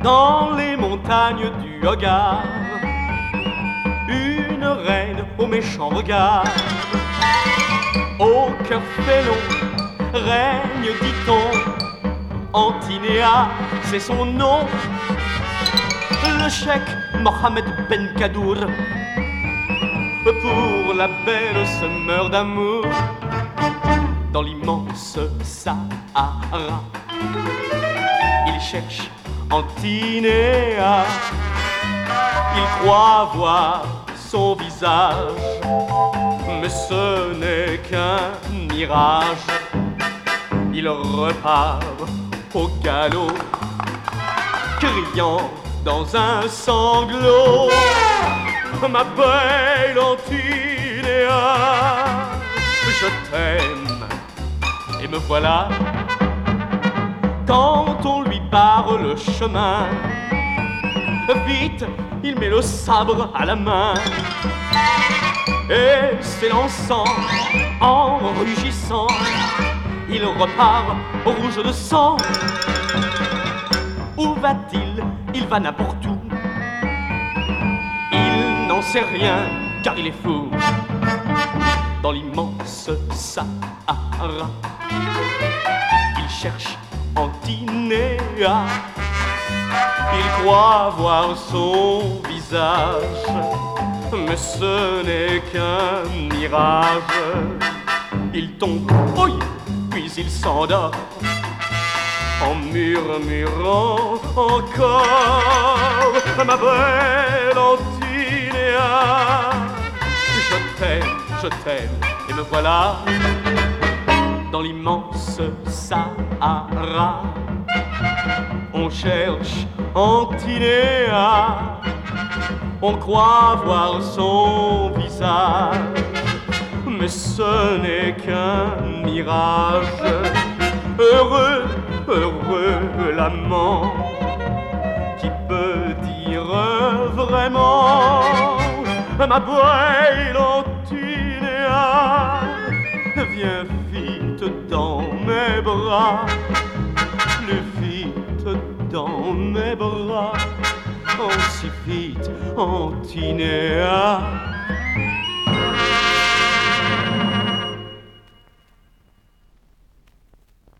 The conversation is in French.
dans les montagnes du Hogar, une reine au méchant regard, au cœur félon, règne, dit-on, Antinéa, c'est son nom. Le cheikh Mohamed Ben Kadour, pour la belle se meurt d'amour dans l'immense Sahara. Il cherche Antinéa, il croit voir son visage, mais ce n'est qu'un mirage. Il repart au galop, criant dans un sanglot: ma belle Antinéa, je t'aime, et me voilà. Quand on lui barre le chemin, vite, il met le sabre à la main, et s'élançant, en rugissant, il repart rouge de sang. Où va-t-il? Il va n'importe où. Il n'en sait rien, car il est fou. Dans l'immense Sahara, il cherche Antinéa. Il croit voir son visage, mais ce n'est qu'un mirage. Il tombe, oui, puis il s'endort, en murmurant encore: ma belle Antinéa, je t'aime, et me voilà dans l'immense Sahara. On cherche Antinéa, on croit voir son visage, mais ce n'est qu'un mirage. Heureux, heureux l'amant qui peut dire vraiment: ma belle Antinéa, viens vite dans mes bras, plus vite dans mes bras, oh si vite Antinéa.